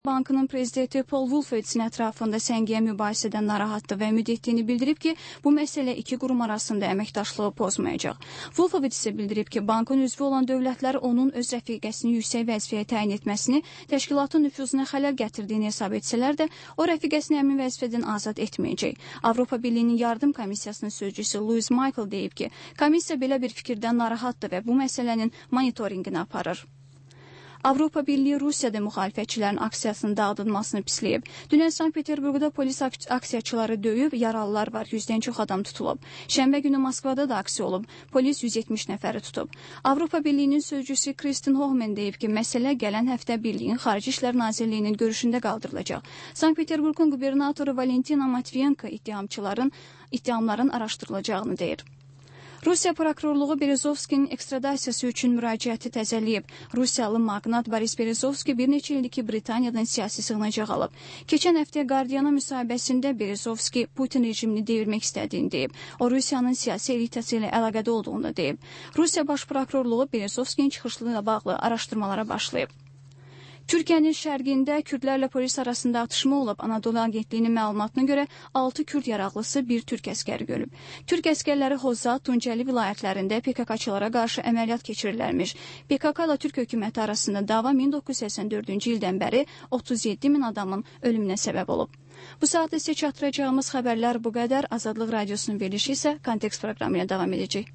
Bankının prezidenti Paul Wolfowitz'in ətrafında səngiyyə mübahisədən narahatdır və ümid etdiyini bildirib ki, bu məsələ iki qurum arasında əməkdaşlığı pozmayacaq. Wolfowitz isə bildirib ki, bankın üzvü olan dövlətlər onun öz rəfiqəsini yüksək vəzifəyə təyin etməsini təşkilatın nüfuzuna xələl gətirdiyini hesab etsələr də, o rəfiqəsini həmin vəzifədən azad etməyəcək. Avropa Birliyinin yardım komissiyasının sözcüsü Louis Michael deyib ki, komissiya belə bir fikirdən narahatdır və bu məsələnin monitorinqini aparır. Avropa Birliyi Rusiyada müxalifətçilərin aksiyasının dağıdılmasını pisləyib. Dünən Sankt-Peterburqda polis aksiyaçıları döyüb, yaralılar var, 100-dən çox adam tutulub. Şənbə günü Moskvada da aksiya olub, polis 170 nəfəri tutub. Avropa Birliyinin sözcüsü Kristin Hohman deyib ki, məsələ gələn həftə Birliyin Xarici İşlər Nazirliyinin görüşündə qaldırılacaq. Sankt-Peterburqun qubernatoru Valentina Matviyenko ittihamların araşdırılacağını deyir. Rusiya prokurorluğu Berezovskinin ekstradasiyası üçün müraciəti təzəliyib. Rusiyalı magnat Boris Berezovski bir neçə ildir ki, Britaniyadan siyasi sığınacaq alıb. Keçən həftə Guardiana müsahibəsində Berezovski Putin rejimini devirmək istədiyini deyib. O, Rusiyanın siyasi elitası ilə əlaqədə olduğunu deyib. Rusiya baş prokurorluğu Berezovskinin çıxışlığıyla bağlı araşdırmalara başlayıb. Türkiyənin şərqində Kürdlərlə polis arasında atışma olub. Anadolu Agentliyinin məlumatına görə 6 Kürd yaraqlısı, bir Türk əskəri ölüb. Türk əskərləri Hozat, Tuncəli vilayətlərində PKK-çılara qarşı əməliyyat keçirirlərmiş. PKK ilə Türk hökuməti arasında dava 1984-cü ildən bəri 37 min adamın ölümünə səbəb olub. Bu saatda sizə çatdıracağımız xəbərlər bu qədər. Azadlıq Radiosunun verilişi isə Kontekst proqramı ilə davam edəcək.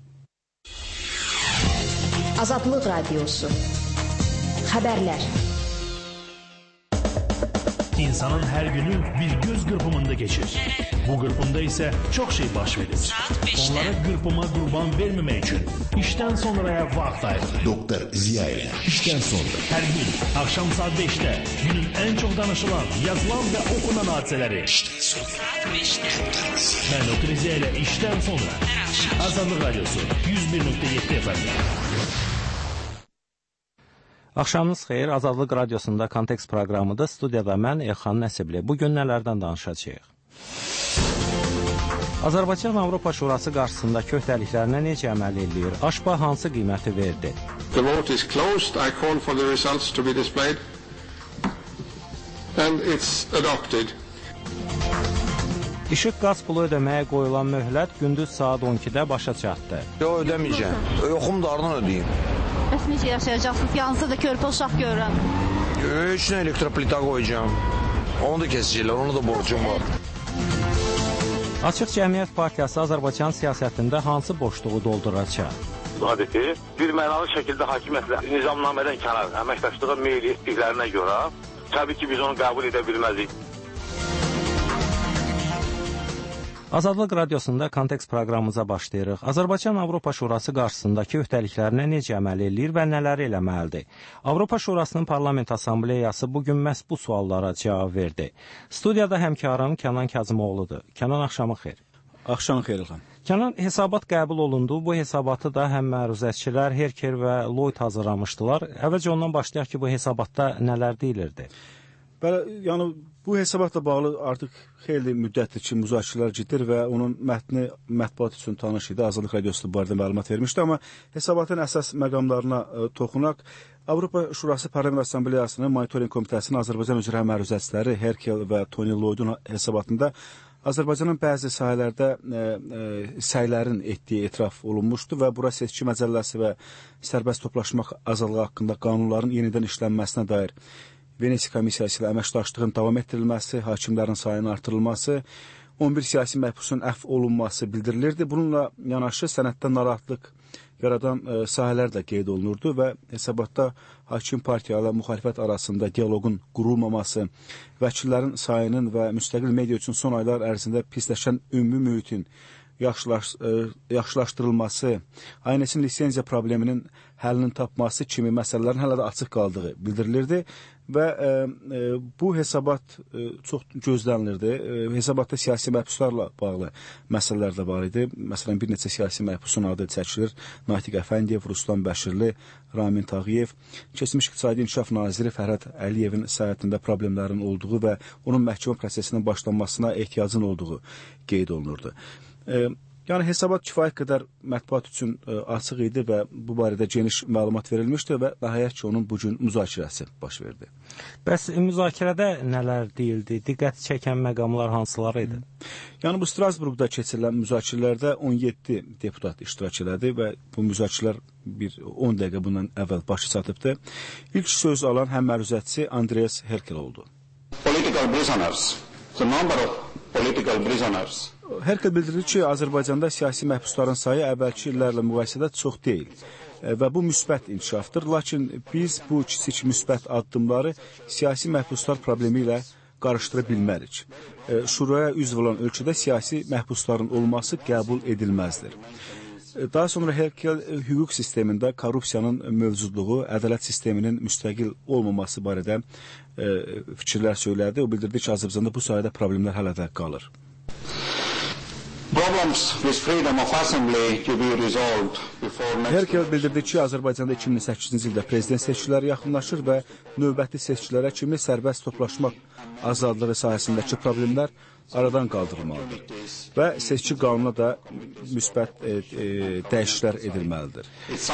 Azadlıq Radiosu. Xəbərlər. İnsanın her günü bir göz kırpımında geçir. Bu kırpımda ise çok şey baş verir. Onlara kırpıma kurban vermemek için işten sonraya vakit ayırır. Doktor Ziya ile işten sonra. Her gün akşam saat 5'te günün en çok danışılan, yazılan ve okunan hadiseleri. İşten sonra. Saat 5'te. Ben Doktor Ziya ile işten sonra. Her akşam. Azadlıq Radyosu 101.7 FM. Axşamınız xeyir, Azadlıq Radiosunda Kontekst proqramıdır. Studiyada mən Elxan Nəsibli. Bugün nələrdən danışacağıq? Azərbaycan Avropa Şurası qarşısındakı öhdəliklərinə necə əməl edir? AŞPA hansı qiyməti verdi? The vote is closed. I call for the results to be displayed. And it's adopted. İşıq qaz pulu ödəməyə qoyulan möhlət gündüz saat 12-də başa çatdı. Yox, ödəməyəcəm. Yoxum dardan ödəyim. Bəs necə yaşayacaqsınız? Yanınızda da körpə uşaq görürəm. Heç nə elektroplita qoyacağım. Onu da kesəcəklər, onu da borcum var. Açıq Cəmiyyət Partiyası Azərbaycan siyasətində hansı boşluğu dolduracaq? Adəti, bir mənalı şəkildə hakimiyyətlə nizamnamədən kənar əməkdaşlığa meyil etdiklərinə görə, təbii ki, biz onu qəbul edə bilməzik. Azadlıq Radiosunda Kontekst proqramımıza başlayırıq. Azərbaycan Avropa Şurası qarşısındakı öhdəliklərinə necə əməl edir və nələri eləməlidir? Avropa Şurasının Parlament Assambleyası bugün məhz bu suallara cavab verdi. Studiyada həmkarım Kənan Kazımoğludur. Kənan, axşamın xeyir. Axşamın xeyir, Elxan. Kənan, hesabat qəbul olundu. Bu hesabatı da həm məruzətçilər Herker və Lloyd hazırlamışdılar. Əvvəlcə ondan başlayaq ki, bu hesabatda nələr deyilirdi? Bəli, yəni bu hesabatla bağlı artıq xeyli müddətdir ki, müzakirələr gedir və onun mətni mətbuat üçün tanış idi. Azadlıq Radiosu bu barədə məlumat vermişdi, amma hesabatın əsas məqamlarına toxunaq. Avropa Şurası Parlament Assambleyasının Monitoring Komitəsinin Azərbaycan üzrə məruzətçiləri Herkel və Tony Lloydun hesabatında Azərbaycanın bəzi sahələrdə səylərin etdiyi etiraf olunmuşdu və bura seçki məcəlləsi və sərbəst toplaşmaq azadlığı haqqında qanunların yenidən işlənməsinə dair Venesiya Komissiyası ilə əməkdaşlığın davam etdirilməsi, hakimlərin sayının artırılması, 11 siyasi məhbusun əfv olunması bildirilirdi. Bununla yanaşı sənəddə narahatlıq yaradan sahələr də qeyd olunurdu və hesabatda hakim partiya ilə müxalifət arasında dialoqun qurulmaması, vəkillərin sayının və müstəqil media üçün son aylar ərzində pisləşən ümumi mühitin yaxşılaşdırılması, aynəsin lisenziya probleminin həllini tapması kimi məsələlərin hələ də açıq qaldığı bildirilirdi və bu hesabat çox gözlənilirdi. Hesabatda siyasi məhbuslarla bağlı məsələlər də var idi. Məsələn, bir neçə siyasi məhbusun adı çəkilir. Natiq Əfəndiyev, Ruslan Bəşirli, Ramin Tağıyev, keçmiş İqtisadi İnkişaf Naziri Fərhad Əliyevin səhhətində problemlərin olduğu və onun məhkəmə prosesinin başlanmasına ehtiyacın olduğu qeyd olunurdu. Yəni hesabat kifayət qədər mətbuat üçün açıq idi və bu barədə geniş məlumat verilmişdi və nəhayət ki, onun bu gün müzakirəsi baş verdi. Bəs müzakirədə nələr deyildi? Diqqət çəkən məqamlar hansılar idi? Yəni bu Strasburqda keçirilən müzakirələrdə 17 deputat iştirak elədi və bu müzakirələr 10 dəqiqə bundan əvvəl başı çatıbdı. İlk söz alan həm məruzətçi Andreas Herkel oldu. Political prisoners. The number of political prisoners. Herkel bildirdi ki, Azərbaycanda siyasi məhbusların sayı əvvəlki illərlə müqayisədə çox deyil və bu müsbət inkişafdır. Lakin biz bu kiçik müsbət addımları siyasi məhbuslar problemi ilə qarışdıra bilmərik. Şuraya üzv olan ölkədə siyasi məhbusların olması qəbul edilməzdir. Daha sonra Herkel hüquq sistemində korrupsiyanın mövcudluğu, ədalət sisteminin müstəqil olmaması barədə fikirlər söylədi. O bildirdi ki, Azərbaycanda bu sayədə problemlər hələ də qalır. Herkel bildirdi ki, Azərbaycanda 2008-ci ildə prezident seçkiləri yaxınlaşır və növbəti seçkilərə kimi sərbəst toplaşmaq azadlığı sahəsindəki problemlər aradan qaldırılmalıdır və seçki qanununa da müsbət dəyişikliklər edilməlidir.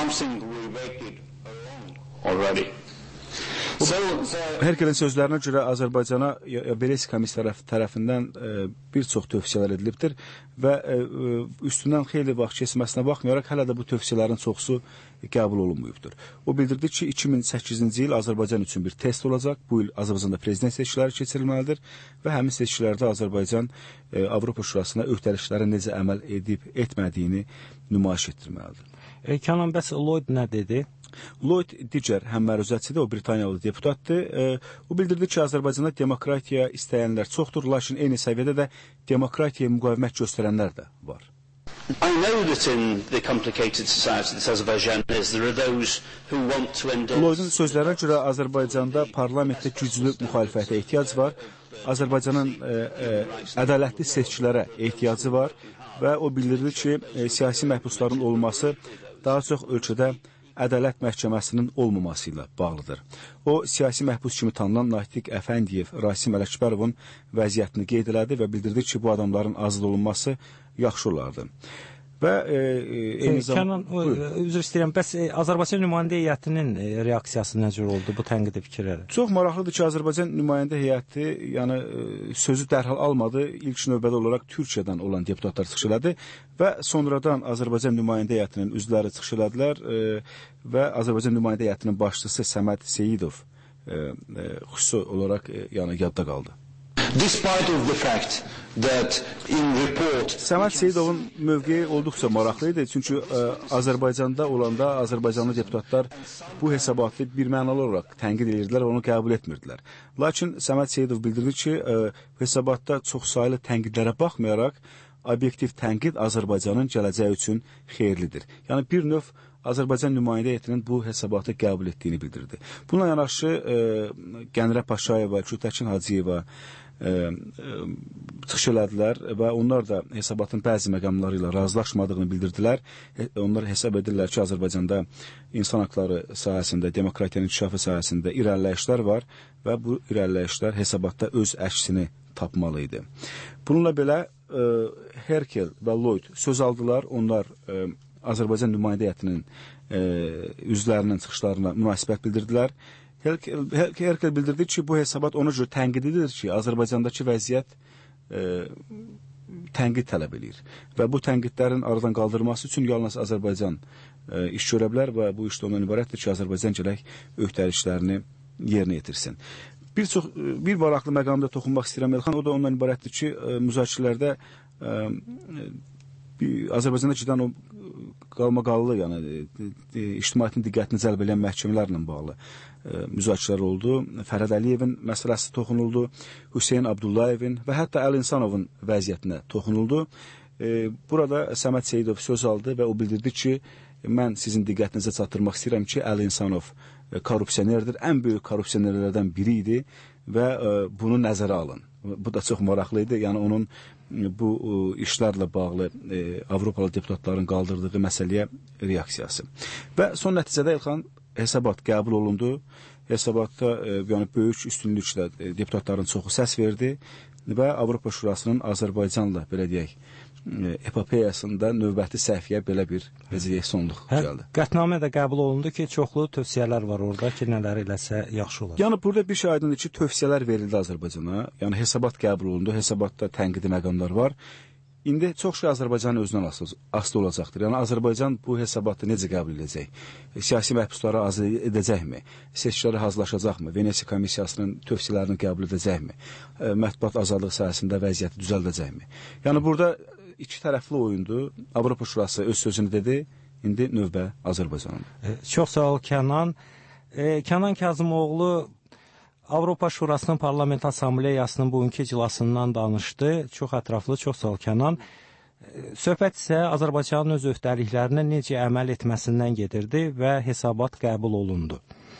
Herkelin sözlərinə görə Azərbaycana Beres komissiyası tərəfindən bir çox tövsiyələr edilibdir və üstündən xeyli vaxt keçməsinə baxmayaraq hələ də bu tövsiyələrin çoxusu qəbul olunmayıbdır. O bildirdi ki, 2008-ci il Azərbaycan üçün bir test olacaq. Bu il Azərbaycanda prezident seçkiləri keçirilməlidir və həmin seçkilərdə Azərbaycan Avropa Şurasına öhdəliklərə necə əməl edib etmədiyini nümayiş etdirməlidir. Kənan, bəs Lloyd nə dedi? Lloyd digər həm məruzətçidir, o Britaniyalı deputatdır. O bildirdi ki, Azərbaycanda demokratiya istəyənlər çoxdur, lakin eyni səviyyədə də demokratiyaya müqavimət göstərənlər də var. Lloydun sözlərinə görə Azərbaycanda parlamentdə güclü müxalifətə ehtiyac var, Azərbaycanın ədalətli seçkilərə ehtiyacı var və o bildirdi ki, siyasi məhbusların olması daha çox ölkədə ədalət məhkəməsinin olmaması ilə bağlıdır. O, siyasi məhbus kimi tanınan Natiq Əfəndiyev, Rasim Ələkbərovun vəziyyətini qeyd elədi və bildirdi ki, bu adamların azad olunması yaxşı olardı. Və eyni zamanda... Kənan, üzr istəyirəm, bəs Azərbaycan nümayəndə heyətinin reaksiyası necə oldu bu tənqidi fikirlərə? Çox maraqlıdır ki, Azərbaycan nümayəndə heyəti sözü dərhal almadı. İlk növbədə olaraq Türkiyədən olan deputatlar çıxış elədi və sonradan Azərbaycan nümayəndə heyətinin üzvləri çıxış elədilər və Azərbaycan nümayəndə heyətinin başçısı Səməd Seyidov xüsusi olaraq yadda qaldı. Səməd Seyidovun mövqeyi olduqca maraqlı idi, çünki Azərbaycanda olanda Azərbaycanlı deputatlar bu hesabatı birmənalı olaraq tənqid edirdilər və onu qəbul etmirdilər. Lakin Səməd Seyidov bildirdi ki, hesabatda çoxsaylı tənqidlərə baxmayaraq, obyektiv tənqid Azərbaycanın gələcəyi üçün xeyirlidir. Yəni bir növ Azərbaycan nümayəndə heyətinin bu hesabatı qəbul etdiyini bildirdi. Bununla yanaşı Qənirə Paşayeva, Gültəkin Hacıyeva çıxış elədilər və onlar da hesabatın bəzi məqamları ilə razılaşmadığını bildirdilər. Onlar hesab edirlər ki, Azərbaycanda insan haqları sahəsində, demokratiyanın inkişafı sahəsində irəliləyişlər var və bu irəliləyişlər hesabatda öz əksini tapmalı idi. Bununla belə Herkel və Lloyd söz aldılar. Onlar Azərbaycan nümayəndə heyətinin üzvlərinin çıxışlarına münasibət bildirdilər. Herkel bildirdi ki, bu hesabat ona görə tənqid edilir ki, Azərbaycandakı vəziyyət tənqid tələb edir və bu tənqidlərin aradan qaldırılması üçün yalnız Azərbaycan iş görə bilər və bu iş də ondan ibarətdir ki, Azərbaycan gələk öhdəliklərini yerinə yetirsin. Bir maraqlı məqamda toxunmaq istəyirəm Elxan, o da ondan ibarətdir ki, müzakirələrdə Azərbaycanda gedən o qalmaqallı, yəni ictimaiyyətin diqqətini cəlb edən məhkəmələrlə bağlı müzakirələr oldu. Fərhad Əliyevin məsələsi toxunuldu, Hüseyn Abdullayevin və hətta Əl İnsanovun vəziyyətinə toxunuldu. Burada Səməd Seyidov söz aldı və o bildirdi ki, mən sizin diqqətinizə çatdırmaq istəyirəm ki, Əl İnsanov korrupsionerdir, ən böyük korrupsionerlərdən biri idi və bunu nəzərə alın. Bu da çox maraqlı idi. Yəni onun bu işlərlə bağlı Avropalı deputatların qaldırdığı məsələyə reaksiyası. Və son nəticədə Elxan hesabat qəbul olundu. Hesabatda yəni böyük üstünlüklə deputatların çoxu səs verdi və Avropa Şurasının Azərbaycanla belə deyək epopeyasında növbəti səhviyyə belə bir sonluq gəldi. Qətnamə də qəbul olundu ki, çoxlu tövsiyələr var orada ki, nələr eləsə yaxşı olar. Yəni burada bir şey aydındır ki, tövsiyələr verildi Azərbaycana. Yəni hesabat qəbul olundu, hesabatda tənqidi məqamlar var. İndi çox şey Azərbaycanın özündən asılı olacaqdır. Yəni Azərbaycan bu hesabatı necə qəbul edəcək? Siyasi məhbusları azad edəcəkmi? Seçkilərə hazırlaşacaqmı? Venesiya komissiyasının tövsiyələrini qəbul edəcəkmi? Mətbuat azadlığı sahəsində vəziyyəti düzəldəcəkmi? Yəni burada iki tərəfli oyundur. Avropa Şurası öz sözünü dedi. İndi növbə Azərbaycanın. Çox sağ ol Kənan. Kənan Kazımoğlu Avropa Şurasının Parlament Assambleyasının bugünkü iclasından danışdı. Çox ətraflı, çox sağ ol Kənan. Söhbət isə Azərbaycanın öz öhdəliklərinə necə əməl etməsindən gedirdi və hesabat qəbul olundu.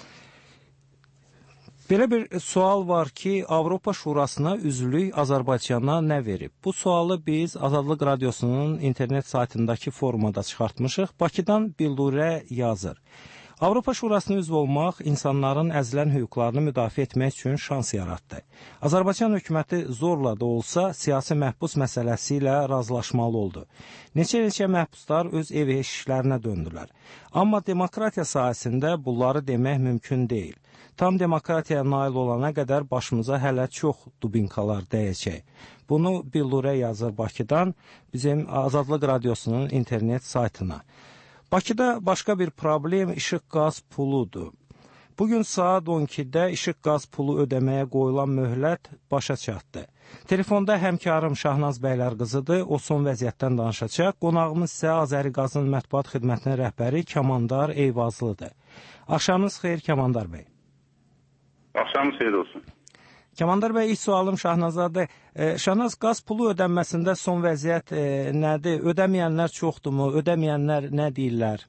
Belə bir sual var ki, Avropa Şurasına üzvlük Azərbaycana nə verib? Bu sualı biz Azadlıq Radiosunun internet saytındakı forumada çıxartmışıq. Bakıdan Bildurə yazır. Avropa Şurasına üzv olmaq insanların əzilən hüquqlarını müdafiə etmək üçün şans yaratdı. Azərbaycan hökuməti zorla da olsa siyasi məhbus məsələsi ilə razılaşmalı oldu. Neçə məhbuslar öz ev eşiklərinə döndülər. Amma demokratiya sahəsində bunları demək mümkün deyil. Tam demokratiyaya nail olana qədər başımıza hələ çox dubinkalar dəyəcək. Bunu Bildurə yazır Bakıdan bizim Azadlıq Radiosunun internet saytına. Bakıda başqa bir problem işıq qaz puludur. Bugün saat 12-də işıq qaz pulu ödəməyə qoyulan möhlət başa çatdı. Telefonda həmkarım Şahnaz Bəylər qızıdır, o son vəziyyətdən danışacaq. Qonağımız isə Azəriqazın mətbuat xidmətinin rəhbəri Kəmandar Eyvazlıdır. Axşamınız xeyir Kəmandar bəy. Axşamınız xeyir olsun. Kəmandar bəy, ilk sualım Şahnazadır. Şahnaz, qaz pulu ödənməsində son vəziyyət nədir? Ödəməyənlər çoxdurmu? Ödəməyənlər nə deyirlər?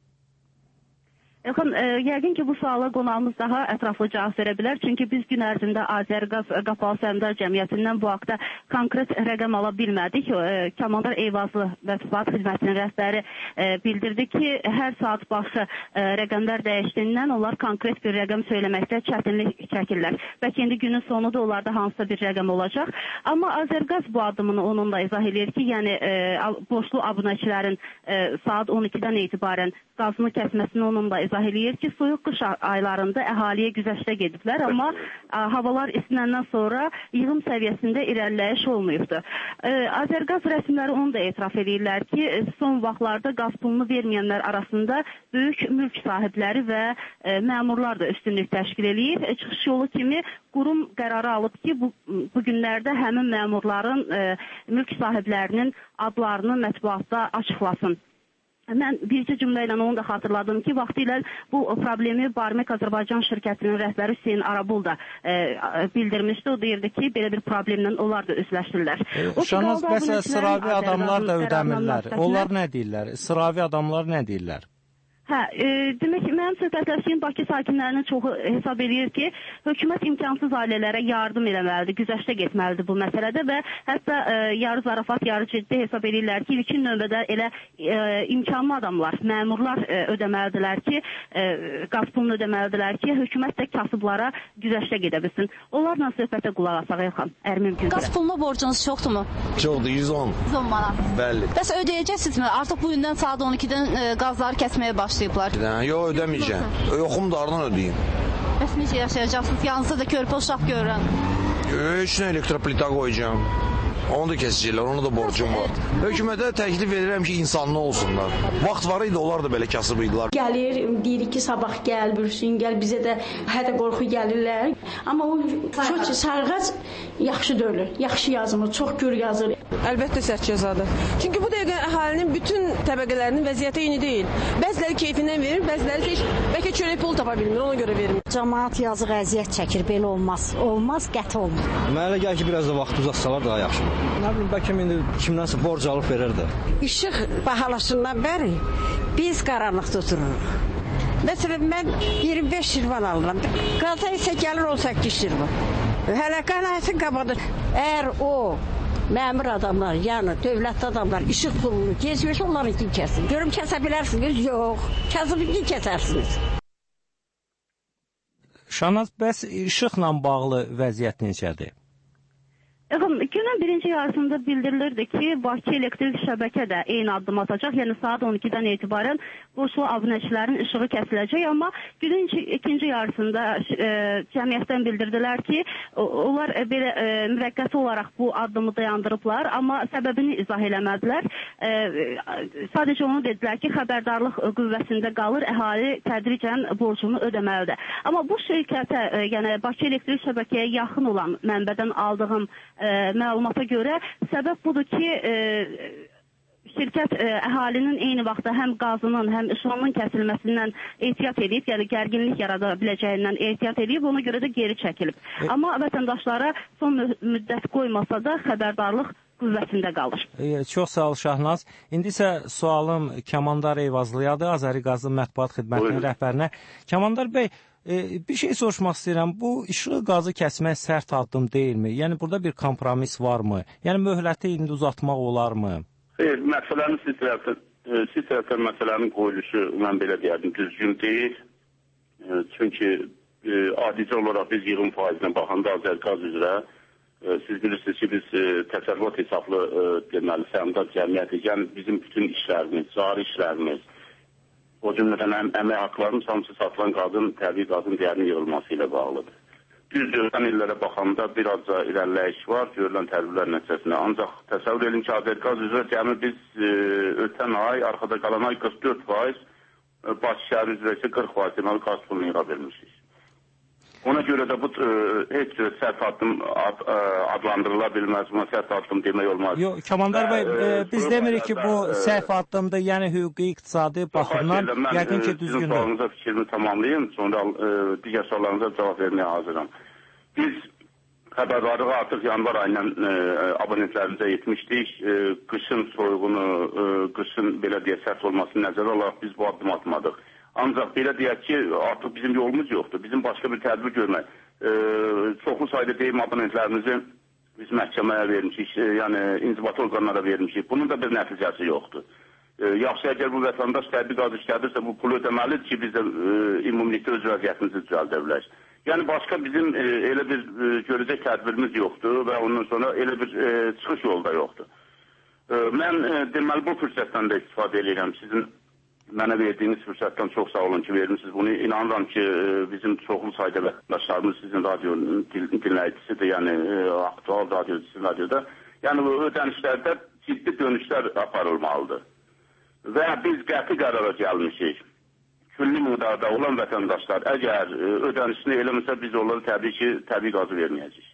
Yaxın, yəqin ki, bu suala qonağımız daha ətraflı cavab verə bilər. Çünki biz gün ərzində Azərqaz Qapalı Səhmdar Cəmiyyətindən bu haqda konkret rəqəm ala bilmədik. Kəmandar Eyvazlı mətbuat xidmətinin rəhbəri bildirdi ki, hər saat başı rəqəmlər dəyişdiyindən onlar konkret bir rəqəm söyləməkdə çətinlik çəkirlər. Bəlkə indi günün sonu da onlarda hansısa bir rəqəm olacaq. Amma Azərqaz bu addımını onunla izah edir ki, yəni borclu abunəçilərin saat 12-dən etibarən qazını kəsməsini onunla izah eləyir ki, soyuq qış aylarında əhaliyə güzəştə gediblər, amma havalar isinəndən sonra yığım səviyyəsində irəliləyiş olmayıbdır. Azərqaz rəsmiləri onu da etiraf edirlər ki, son vaxtlarda qaz pulunu verməyənlər arasında böyük mülk sahibləri və məmurlar da üstünlük təşkil eləyir. Çıxış yolu kimi qurum qərarı alıb ki, bu günlərdə həmin məmurların mülk sahiblərinin adlarını mətbuatda açıqlasın. Mən bircə cümlə ilə onu da xatırladım ki, vaxtilə bu problemi Barmek Azərbaycan şirkətinin rəhbəri Hüseyin Arabul da bildirmişdi. O deyirdi ki, belə bir problemlə onlar da üzləşdirlər. Şahnaz, bəs sıravi adamlar da ödəmirlər. Onlar nə deyirlər? Sıravi adamlar nə deyirlər? Demək ki, mənim söhbətləşdiyim Bakı sakinlərinin çoxu hesab edir ki, hökumət imkansız ailələrə yardım eləməlidir, güzəştə getməlidir bu məsələdə və hətta yarı zarafat, yarı ciddi hesab edirlər ki, ilkin növbədə elə imkanlı adamlar, məmurlar ödəməlidirlər ki, qaz pulunu ödəməlidirlər ki, hökumət də kasıblara güzəştə gedə bilsin. Onlarla söhbətə qulaq asaq, Elxan, əgər mümkündür. Qaz puluna borcunuz çoxdurmu? Çoxdur, 110. 110 manat. Bəli. Bəs ödəyəcəksizmi? Artıq bu gündən saat 12-dən qazları kəsməyə başlayıblar. Yox, ödəməyəcəm. Yoxum da aradan ödəyim. Bəs necə yaşayacaqsınız? Yanınızda da körpə uşaq görürəm. Üçün elektroplita qoyacağım. Onu da kesəcəklər, onu da borcum var. Hökumətə təklif edirəm ki, insanlı olsunlar. Vaxt var idi, onlar da belə kasıb idilər. Gəlir, deyir ki, sabah gəl, bürsün, gəl, bizə də hədə qorxu gəlirlər. Amma o çox sarğac yaxşı döyülür, yaxşı yazılır, çox gür yazılır. Əlbəttə sərt cəzadır. Çünki bu dəqiqə əhalinin bütün təbəqələrinin vəziyyəti eyni deyil. Bəziləri keyfindən verir, bəziləri bəlkə çörək pul tapa bilmir, ona görə vermir. Cəmaət yazıq əziyyət çəkir, belə olmaz. Olmaz, qəti olmaz. Mənə gəlir ki, biraz da vaxt uzatsalar daha yaxşı. Nə bilim, bəlkə indi kimdənsə borc alıb verir də. İşıq bahalaşından bəri biz qaranlıqda otururuq. Məsələn, mən 25 şirvan alıram. Qaza isə gəlir 18 şirvan. Hələ qanayəsin qabadır. Əgər o məmur adamlar, yəni dövlətli adamlar işıq pulunu gezmiş, onlarınkini kəsin. Görüm, kəsə bilərsiniz? Yox. Kəsibini kəsərsiniz. Şahnaz, bəs işıqla bağlı vəziyyət necədir? Günün birinci yarısında bildirilirdi ki, Bakı elektrik şəbəkə də eyni addım atacaq. Yəni saat 12-dən etibarən qoşulu abunəçilərin işığı kəsiləcək. Amma günün ikinci yarısında cəmiyyətdən bildirdilər ki, onlar belə müvəqqəti olaraq bu addımı dayandırıblar. Amma səbəbini izah eləmədilər. Sadəcə onu dedilər ki, xəbərdarlıq qüvvəsində qalır, əhali tədricən borcunu ödəməlidir. Amma bu şirkətə, yəni Bakı elektrik şəbəkəyə yaxın olan mənbədən aldığım məlumata görə səbəb budur ki, şirkət əhalinin eyni vaxtda həm qazının, həm işığının kəsilməsindən ehtiyat edib, yəni gərginlik yarada biləcəyindən ehtiyat edib, ona görə də geri çəkilib. Amma vətəndaşlara son müddət qoymasa da xəbərdarlıq qüvvəsində qalır. Çox sağ ol Şahnaz. İndi isə sualım Kəmandar Eyvazlıyadır, Azəriqazın mətbuat xidmətinin rəhbərinə. Kəmandar bəy, bir şey soruşmaq istəyirəm. Bu işığı qazı kəsmək sərt addım deyilmi? Yəni burada bir kompromis varmı? Yəni möhləti indi uzatmaq olarmı? Xeyr, məsələnin siz tərəfdən məsələnin qoyuluşu mən belə deyərdim, düzgün deyil. Çünki adicə olaraq biz yığım faizinə baxanda Azərqaz üzrə siz bilirsiniz ki, biz təsərrüfat hesablı deməli səhmdar cəmiyyətik, yəni bizim bütün işlərimiz, cari işlərimiz, o cümlədən əmək haqlarının hamısı satılan qazın, təbii qazın dəyərinin yığılması ilə bağlıdır. Düz görülən illərə baxanda bir azca irəliləyiş var, görülən tədbirlər nəticəsində. Ancaq təsəvvür edin ki, Azərqaz üzrə cəmi biz ötən ay, arxada qalan ay 44%, Bakı şəhəri üzrə isə 40% deməli qaz pulunu yığa vermişik. Ona görə də bu heç sərt addım adlandırıla bilməz, buna sərt addım demək olmaz. Yox, Kəmandar bəy, biz demirik ki, bu səhv addımdır, yəni hüquqi, iqtisadi baxımdan yəqin ki, düzgündür. Sizin sualınıza fikrimi tamamlayayım, sonra digər suallarınıza cavab verməyə hazıram. Biz xəbərdarlığı artıq yanvar ayından abonentlərimizə yetmişdik. Qışın soyuğunu, qışın belə deyək sərt olmasını nəzərə alaraq biz bu addım atmadıq. Ancaq belə deyək ki, artıq bizim yolumuz yoxdur. Bizim başqa bir tədbir görmək. Çoxlu sayda deyim abonentlərimizi biz məhkəməyə vermişik, yəni inzibati orqanlara vermişik. Bunun da bir nəticəsi yoxdur. Yaxşı, əgər bu vətəndaş təbii qaz işlədirsə, bu pulu ödəməlidir ki, biz də ümumilikdə öz vəziyyətimizi düzəldə bilək. Yəni başqa bizim elə bir görəcək tədbirimiz yoxdur və ondan sonra elə bir çıxış yolu da yoxdur. Mən deməli bu fürsətdən də istifadə edirəm. Sizin mənə verdiyiniz fürsətdən çox sağ olun ki, vermişsiniz bunu. İnanıram ki, bizim çoxlu sayda vətəndaşlarımız sizin radio dinləyicisidir, yəni aktual radio, sizin radioda. Yəni ödənişlərdə ciddi dönüşlər aparılmalıdır. Və biz qəti qərara gəlmişik. Külli miqdarda olan vətəndaşlar əgər ödənişini eləmirsə, biz onları təbii ki, təbii qazı verməyəcəyik.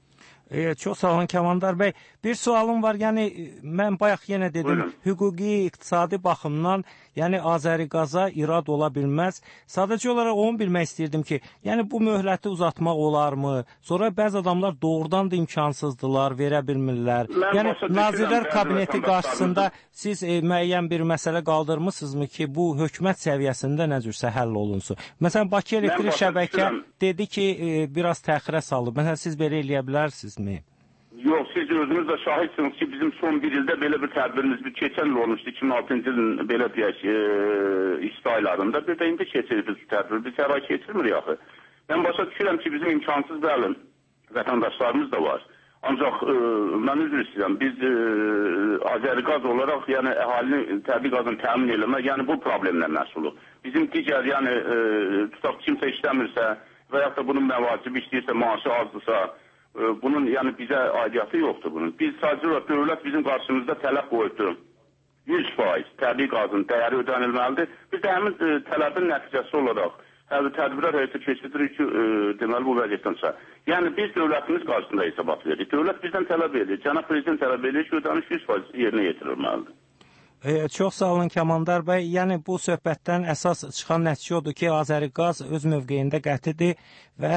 Çox sağ olun Kəmandar bəy. Bir sualım var, yəni mən bayaq yenə dedim, hüquqi, iqtisadi baxımdan, yəni Azəriqaza irad ola bilməz. Sadəcə olaraq onu bilmək istəyirdim ki, yəni bu möhləti uzatmaq olarmı? Sonra bəzi adamlar doğrudan da imkansızdılar, verə bilmirlər. Yəni Nazirlər Kabineti qarşısında siz müəyyən bir məsələ qaldırmısınızmı ki, bu hökumət səviyyəsində nə cürsə həll olunsun? Məsələn, Bakı elektrik şəbəkə dedi ki, biraz təxirə salıb. Məsələn, siz belə eləyə bilərsiniz? Yox, siz özünüz də şahidsiniz ki, bizim son bir ildə belə bir tədbirimiz keçən il olmuşdu, 2006-cı ilin belə deyək isti aylarında, bir də indi keçirir biz tədbir, biz hər ay keçirmirik axı. Mən başa düşürəm ki, bizim imkansız bəli vətəndaşlarımız da var. Ancaq mən üzr istəyirəm, biz Azəriqaz olaraq, yəni əhalinin təbii qazını təmin eləmək, yəni bu problemlə məsuluq. Bizim digər, yəni tutaq kimsə işləmirsə və yaxud da bunun məvacibi işləyirsə, maaşı azdırsa, bunun yəni bizə aidiyyatı yoxdur bunun. Biz sadəcə olaraq dövlət bizim qarşımızda tələb qoydu. 100% təbii qazın dəyəri ödənilməlidir. Biz də həmin tələbin nəticəsi olaraq tədbirlər həyata keçiririk ki, deməli bu vəziyyətdən çıxar. Yəni biz dövlətimiz qarşısında hesabat veririk. Dövlət bizdən tələb edir. Cənab Prezident tələb edir ki, ödəniş 100% yerinə yetirilməlidir. Çox sağ olun Kəmandar bəy. Yəni bu söhbətdən əsas çıxan nəticə odur ki, Azəriqaz öz mövqeyində qətidir və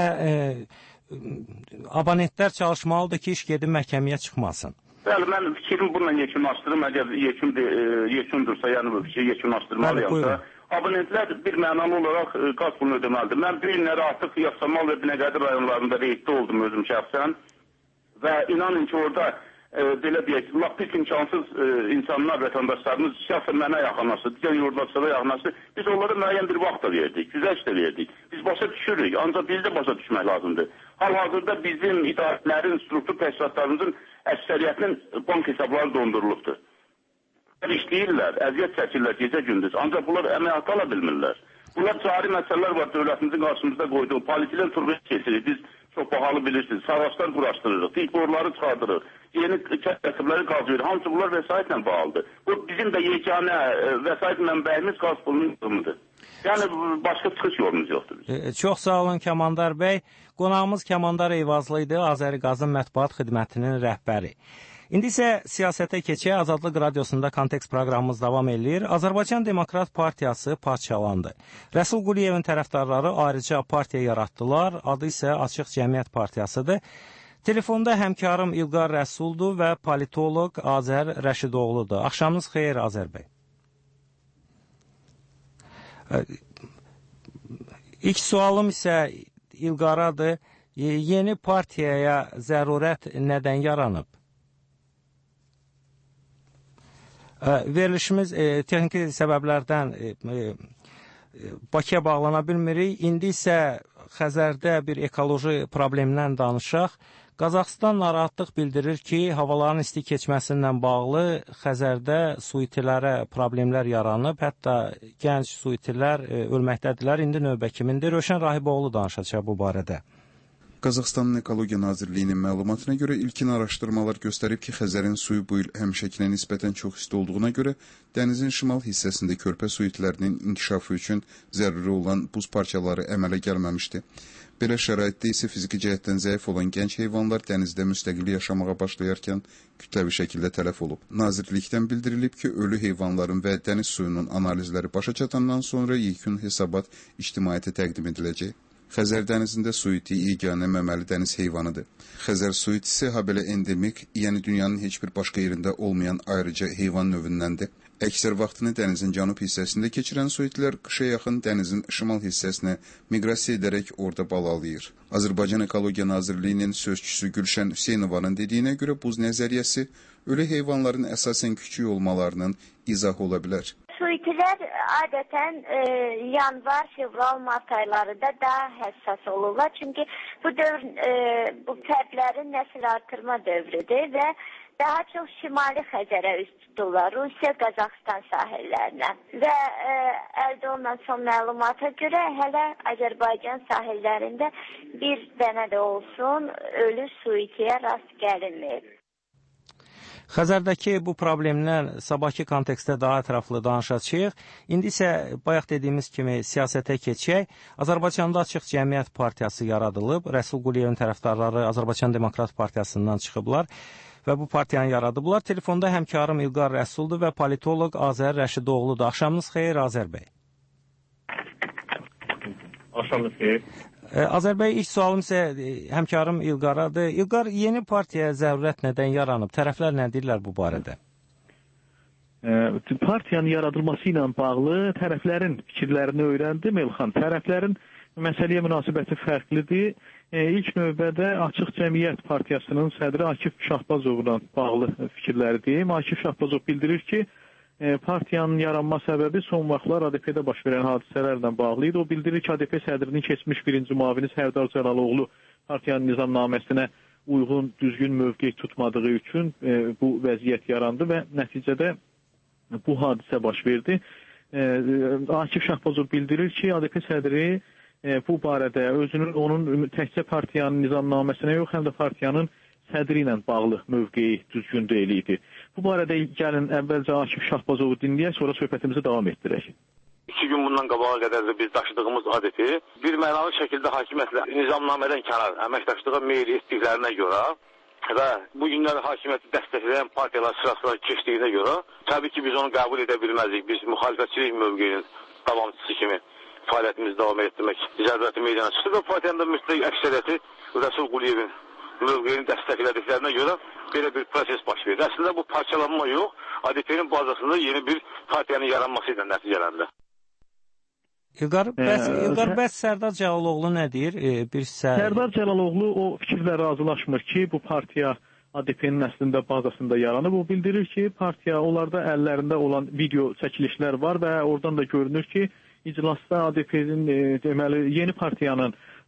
abonentlər çalışmalıdır ki, iş gedib məhkəməyə çıxmasın. Bəli, mən fikrimi bununla yekunlaşdırım. Əgər yekundursa, yəni bu fikri yekunlaşdırmalıyamsa, abonentlər bir mənalı olaraq qaz pulunu ödəməlidir. Mən bu günləri artıq Yasamal və Binəqədi rayonlarında reyddə oldum özüm şəxsən və inanın ki, orada belə deyək, lap pis imkansız insanlar, vətəndaşlarımız şəxsən mənə yaxınlaşdı, digər yurdaşlara yaxınlaşdı. Biz onlara müəyyən bir vaxt da verdik, güzəşt də verdik. Biz başa düşürük, ancaq biz də başa düşmək lazımdır. Hal-hazırda bizim idarələrin, struktur təşkilatlarımızın əksəriyyətinin bank hesabları dondurulubdur. İşləyirlər, əziyyət çəkirlər gecə gündüz, ancaq bunlar əməliyyata ala bilmirlər. Bunlar cari məsələlər var, dövlətimizin qarşımızda qoyduğu, polisilen turbayı kesirik, biz çox bahalı bilirsiniz, sarraçlar quraşdırırıq, dik boruları çıxardırıq, yeni kəsibləri qazıyırıq, hamısı bunlar vəsaitlə bağlıdır. Bu bizim də yeganə vəsait mənbəyimiz qaz pulunun yığımıdır. Yəni, başqa çıxış yolumuz yoxdur. Çox sağ olun Kəmandar bəy. Qonağımız Kəmandar Eyvazlı idi, Azəriqazın mətbuat xidmətinin rəhbəri. İndi isə siyasətə keçək, Azadlıq Radiosunda Kontekst proqramımız davam edir. Azərbaycan Demokrat Partiyası parçalandı. Rəsul Quliyevin tərəfdarları ayrıca partiya yaratdılar, adı isə Açıq Cəmiyyət Partiyasıdır. Telefonda həmkarım İlqar Rəsuldur və politoloq Azər Rəşidoğludur. Axşamınız xeyir Azər bəy. İlk sualım isə İlqaradır. Yeni partiyaya zərurət nədən yaranıb? Verilişimiz texniki səbəblərdən Bakıya bağlana bilmirik. İndi isə Xəzərdə bir ekoloji problemdən danışaq. Qazaxıstan narahatlıq bildirir ki, havaların isti keçməsindən bağlı Xəzərdə su itilərə problemlər yaranıb. Hətta gənc su itilər ölməkdədirlər. İndi növbə kimindir? Rövşən Rahiboğlu danışacaq bu barədə. Qazaxıstanın Ekologiya Nazirliyinin məlumatına görə ilkin araşdırmalar göstərib ki, Xəzərin suyu bu il həmişəkinə nisbətən çox isti olduğuna görə dənizin şimal hissəsində körpə su itlərinin inkişafı üçün zəruri olan buz parçaları əmələ gəlməmişdi. Belə şəraitdə isə fiziki cəhətdən zəif olan gənc heyvanlar dənizdə müstəqil yaşamağa başlayarkən kütləvi şəkildə tələf olub. Nazirlikdən bildirilib ki, ölü heyvanların və dəniz suyunun analizləri başa çatandan sonra yekun hesabat ictimaiyyətə təqdim ediləcək. Xəzər dənizində su iti yeganə məməli dəniz heyvanıdır. Xəzər su itisi habelə endemik, yəni dünyanın heç bir başqa yerində olmayan ayrıca heyvan növündəndir. Əksər vaxtını dənizin cənub hissəsində keçirən su itilər qışa yaxın dənizin şimal hissəsinə miqrasiya edərək orada balalayır. Azərbaycan Ekologiya Nazirliyinin sözçüsü Gülşən Hüseynovanın dediyinə görə buz nəzəriyyəsi ölü heyvanların əsasən kiçik olmalarının izahı ola bilər. Su itilər adətən yanvar, fevral, mart aylarında daha həssas olurlar. Çünki bu dövr bu fərdlərin nəsil artırma dövrüdür və daha çox şimali Xəzərə üst tuturlar, Rusiya, Qazaxıstan sahillərinə. Və əldə olunan son məlumata görə hələ Azərbaycan sahillərində bir dənə də olsun ölü su itiyə rast gəlinmir. Xəzərdəki bu problemdən sabahki kontekstdə daha ətraflı danışacağıq. İndi isə bayaq dediyimiz kimi siyasətə keçək. Azərbaycanda Açıq Cəmiyyət Partiyası yaradılıb. Rəsul Quliyevin tərəfdarları Azərbaycan Demokrat Partiyasından çıxıblar və bu partiyanı yaradıblar. Telefonda həmkarım İlqar Rəsuldur və politoloq Azər Rəşidoğludur. Axşamınız xeyir Azər bəy. Axşamınız xeyir. Azər bəy, ilk sualım isə həmkarım İlqaradır. İlqar, yeni partiyaya zərurət nədən yaranıb? Tərəflər nə deyirlər bu barədə? Partiyanın yaradılması ilə bağlı tərəflərin fikirlərini öyrəndim Elxan. Tərəflərin məsələyə münasibəti fərqlidir. İlk növbədə Açıq Cəmiyyət Partiyasının sədri Akif Şahbazovla bağlı fikirləri deyim. Akif Şahbazov bildirir ki, partiyanın yaranma səbəbi son vaxtlar ADP-də baş verən hadisələrlə bağlı idi. O bildirir ki, ADP sədrinin keçmiş birinci müavini Sərdar Cəlaloğlu partiyanın nizamnaməsinə uyğun, düzgün mövqe tutmadığı üçün bu vəziyyət yarandı və nəticədə bu hadisə baş verdi. Akif Şahbazov bildirir ki, ADP sədri bu barədə onun təkcə partiyanın nizamnaməsinə yox, həm də partiyanın sədri ilə bağlı mövqeyi düzgün deyil idi. Bu barədə gəlin əvvəlcə Akif Şahbazovu dinləyək, sonra söhbətimizi davam etdirək. 2 gün bundan qabağa qədər də biz daşıdığımız ADP bir mənalı şəkildə hakimiyyətlə nizamnamədən kənar əməkdaşlığa meyil etdiklərinə görə və bu günlər hakimiyyəti dəstəkləyən partiyalar sırasına keçdiyinə görə təbii ki, biz onu qəbul edə bilməzik. Biz müxalifətçilik mövqeyinin davamçısı kimi fəaliyyətimizi davam etdirmək icazəti meydana çıxdı və partiyanın da müstəq əksəriyyəti Rəsul Quliyevin mövqeyini dəstəklədiklərinə görə belə bir proses baş verir. Əslində bu parçalanma yox, ADP-nin bazasında yeni bir partiyanın yaranması ilə nəticələndi. İlqar, bəs Sərdar Cəlaloğlu nə deyir? Sərdar Cəlaloğlu o fikirlə razılaşmır ki, bu partiya ADP-nin əslində bazasında yaranıb. O bildirir ki, partiya onlarda əllərində olan video çəkilişlər var və oradan da görünür ki, iclasda ADP-nin deməli yeni partiyanın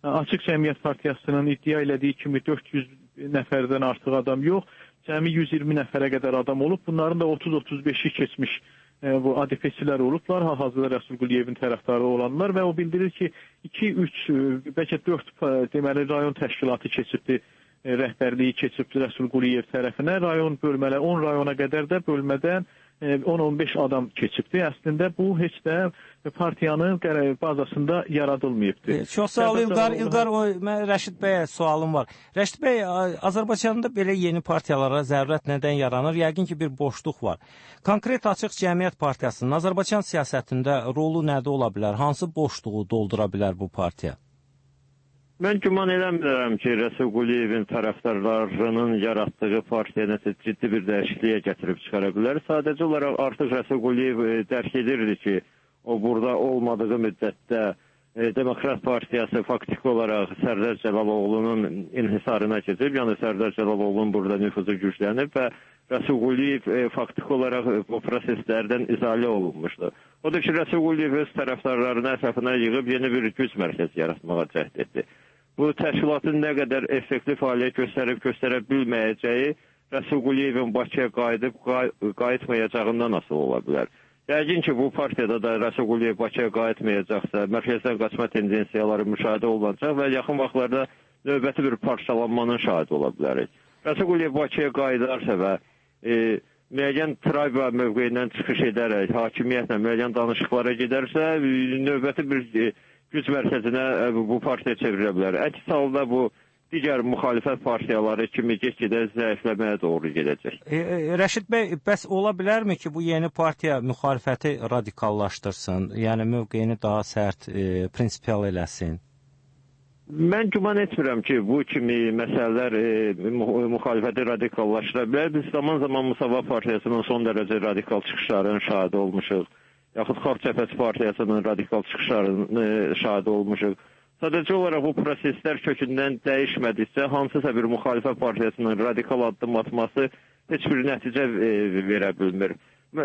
Açıq Cəmiyyət Partiyasının iddia elədiyi kimi 400 nəfərdən artıq adam yox, cəmi 120 nəfərə qədər adam olub. Bunların da 30-35'i keçmiş bu ADP-çilər olublar, hal-hazırda Rəsul Quliyevin tərəfdarı olanlar və o bildirir ki, 2-3, bəlkə 4 deməli rayon təşkilatı keçibdi, rəhbərliyi keçibdi Rəsul Quliyev tərəfinə. Rayon bölmələr 10 rayona qədər də bölmədən 10-15 adam keçibdi. Əslində bu heç də partiyanın bazasında yaradılmayıbdı. Çox sağ ol İlqar. Mən Rəşid bəyə sualım var. Rəşid bəy, Azərbaycanda belə yeni partiyalara zərurət nədən yaranır? Yəqin ki, bir boşluq var. Konkret Açıq Cəmiyyət Partiyasının Azərbaycan siyasətində rolu nədə ola bilər? Hansı boşluğu doldura bilər bu partiya? Mən güman eləmirəm ki, Rəsul Quliyevin tərəfdarlarının yaratdığı partiya nəsə ciddi bir dəyişikliyə gətirib çıxara bilər. Sadəcə olaraq artıq Rəsul Quliyev dərk edirdi ki, o burada olmadığı müddətdə Demokrat Partiyası faktiki olaraq Sərdar Cəlaloğlu'nun inhisarına keçib, yəni Sərdar Cəlaloğlu'nun burada nüfuzu güclənib və Rəsul Quliyev faktiki olaraq bu proseslərdən izalə olunmuşdu. Odur ki, Rəsul Quliyev öz tərəfdarlarını ətrafına yığıb yeni bir güc mərkəzi yaratmağa cəhd etdi. Bu təşkilatın nə qədər effektiv fəaliyyət göstərə bilməyəcəyi Rəsul Quliyevin Bakıya qayıtmayacağından asılı ola bilər. Yəqin ki, bu partiyada da Rəsul Quliyev Bakıya qayıtmayacaqsa, mərkəzdən qaçma tendensiyaları müşahidə olunacaq və yaxın vaxtlarda növbəti bir parçalanmanın şahidi ola bilərik. Rəsul Quliyev Bakıya qayıdarsa və müəyyən Trabya mövqeyindən çıxış edərək, hakimiyyətlə müəyyən danışıqlara gedərsə, növbəti bir güc mərkəzinə bu partiya çevirə bilər. Əks halda bu digər müxalifət partiyaları kimi get-gedə zəifləməyə doğru gedəcək. Rəşid bəy, bəs ola bilərmi ki, bu yeni partiya müxalifəti radikallaşdırsın, yəni mövqeyini daha sərt, prinsipial eləsin? Mən güman etmirəm ki, bu kimi məsələlər müxalifəti radikallaşdıra bilər. Biz zaman-zaman Müsavat Partiyasının son dərəcə radikal çıxışlarının şahidi olmuşuq. Yaxud Xalq Cəbhəsi Partiyasının radikal çıxışlarının şahidi olmuşuq. Sadəcə olaraq bu proseslər kökündən dəyişmədikcə, hansısa bir müxalifət partiyasının radikal addım atması heç bir nəticə verə bilmir.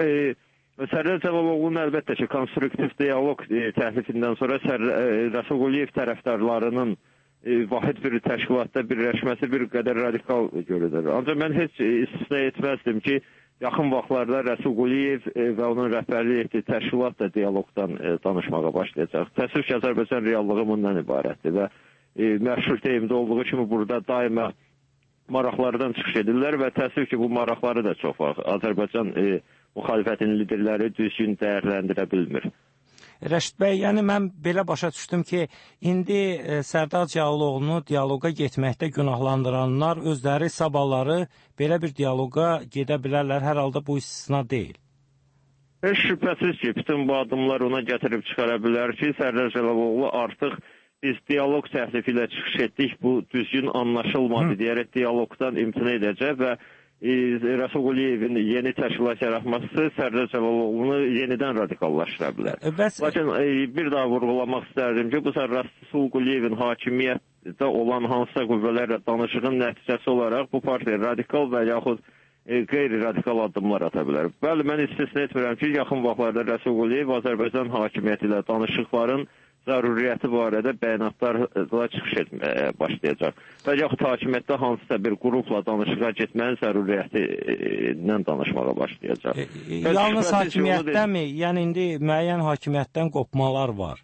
Sərdar Cəlaloğlu'nun əlbəttə ki, konstruktiv dialoq təhlifindən sonra Rəsul Quliyev tərəfdarlarının vahid bir təşkilatda birləşməsi bir qədər radikal görülür. Ancaq mən heç istisna etməzdim ki, yaxın vaxtlarda Rəsul Quliyev və onun rəhbərlik etdiyi təşkilat da dialoqdan danışmağa başlayacaq. Təəssüf ki, Azərbaycan reallığı bundan ibarətdir və məşhur deyimdə olduğu kimi burada daima maraqlardan çıxış edirlər və təəssüf ki, bu maraqları da çox vaxt Azərbaycan müxalifətinin liderləri düzgün dəyərləndirə bilmir. Rəşid bəy, yəni mən belə başa düşdüm ki, indi Sərdar Cəlaloğlu'nu dialoqa getməkdə günahlandıranlar özləri sabahları belə bir dialoqa gedə bilərlər, hər halda bu istisna deyil. Heç şübhəsiz ki, bütün bu addımlar ona gətirib çıxara bilər ki, Sərdar Cəlaloğlu artıq biz dialoq təhlifi ilə çıxış etdik, bu düzgün anlaşılmadı deyərək dialoqdan imtina edəcək və Rəsul Quliyevin yeni təşkilat yaratması Sərdar Cəlaloğlu'nu yenidən radikallaşdıra bilər. Lakin bir daha vurğulamaq istərdim ki, bu Rəsul Quliyevin hakimiyyətdə olan hansısa qüvvələrlə danışığın nəticəsi olaraq bu partiya radikal və yaxud qeyri-radikal addımlar ata bilər. Bəli, mən istisna etmirəm ki, yaxın vaxtlarda Rəsul Quliyev Azərbaycan hakimiyyəti ilə danışıqların zəruriyyəti barədə bəyanatlarla çıxış etməyə başlayacaq. Və yaxud hakimiyyətdə hansısa bir qrupla danışığa getmənin zəruriyyətindən danışmağa başlayacaq. Yalnız hakimiyyətdənmi? Yəni indi müəyyən hakimiyyətdən qopmalar var.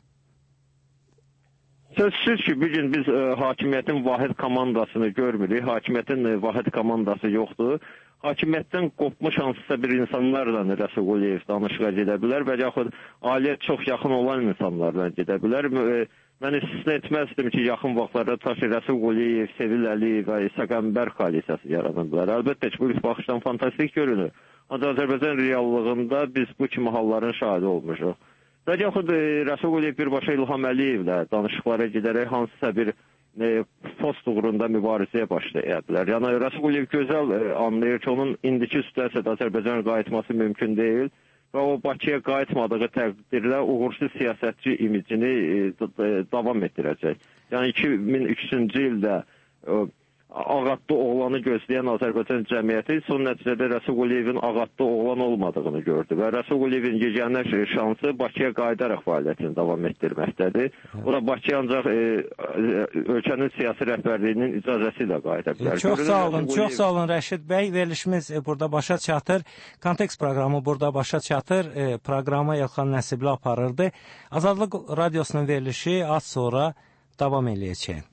Sözsüz ki, bir gün biz hakimiyyətin vahid komandasını görmürük. Hakimiyyətin vahid komandası yoxdur. Hakimiyyətdən qopmuş hansısa bir insanlarla Rəsul Quliyev danışığa gedə bilər və yaxud ailəyə çox yaxın olan insanlarla gedə bilər. Mən istisna etməzdim ki, yaxın vaxtlarda Rəsul Quliyev, Sevil Əliyev və İsa Qəmbər koalisiyası yarana bilər. Əlbəttə ki, bu ilk baxışdan fantastik görünür. Ancaq Azərbaycan reallığında biz bu kimi halların şahidi olmuşuq. Və yaxud Rəsul Quliyev birbaşa İlham Əliyevlə danışıqlara gedərək hansısa bir post uğrunda mübarizəyə başlaya bilər. Yəni, Rəsul Quliyev gözəl anlayır ki, onun indiki situasiyada Azərbaycana qayıtması mümkün deyil və o Bakıya qayıtmadığı təqdirdə uğursuz siyasətçi imicini davam etdirəcək. Yəni, 2003-cü ildə ağadlı oğlanı gözləyən Azərbaycan cəmiyyəti son nəticədə Rəsul Quliyevin ağadlı oğlan olmadığını gördü və Rəsul Quliyevin yeganə şansı Bakıya qayıdaraq fəaliyyətini davam etdirməkdədir. O da Bakıya ancaq ölkənin siyasi rəhbərliyinin icazəsi ilə qayıda bilər. Çox sağ olun Rəşid bəy. Verilişimiz burada başa çatır. Kontekst proqramı burada başa çatır. Proqramı Elxan Nəsibli aparırdı. Azadlıq Radiosunun verilişi az sonra davam eləyəcək.